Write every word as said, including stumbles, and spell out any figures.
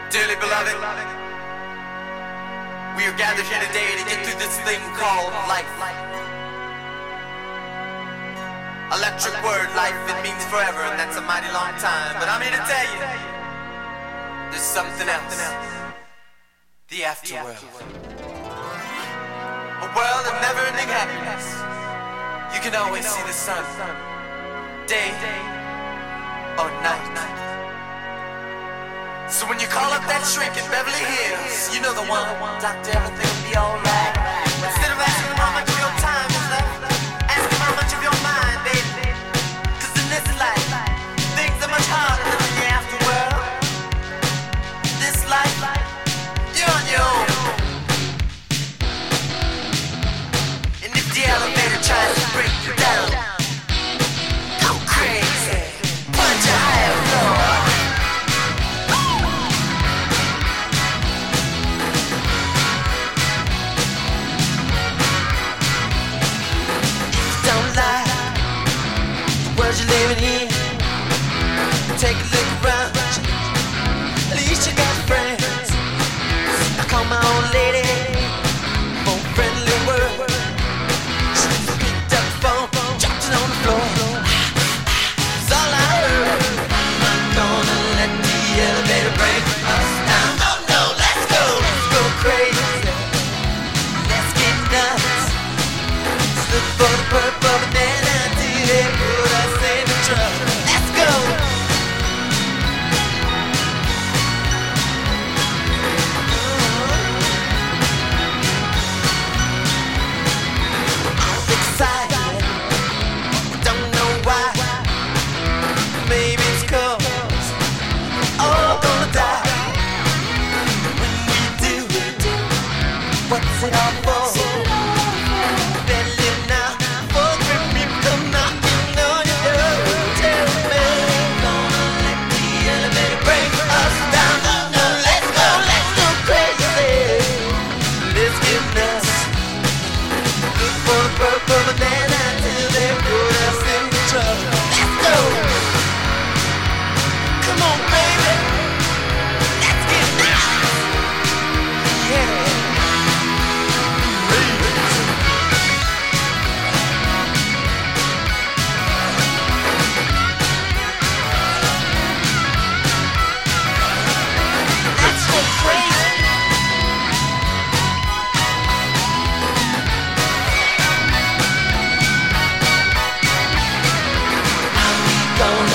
Dearly beloved, we are gathered here today to get through this thing called life. Electric word, life, it means forever, and that's a mighty long time. But I'm here to tell you, there's something else. The afterworld. A world of never-ending happiness. You can always see the sun, day or night. So when you call up that shrink in Beverly Hills, you know the one. Doctor, everything will be alright. Instead of asking how much of your time is left, ask him how much of your mind, baby. Cause in this life, things are much harder than in the afterworld. This life, you're on your own. And if the elevator tries to break you down, go crazy, punch a higher floor. You're living in, take a look around. At least you got friends. I call my old lady for a friendly word. She picked up the phone, dropped it on the floor. That's all I heard. I'm not gonna let the elevator break us down. Oh no, let's go, let's go crazy. Let's get nuts. Let's look for the purple banana till they put us. Let's go. I'm excited, don't know why. Maybe it's 'cause we're all gonna die. When we do, what's it all for? Better live now, for grim people come knocking on your door. Purple banana till they put us in trouble. Let's go. Come on, baby. Let's get nice. Yeah. Let's go crazy. Gonna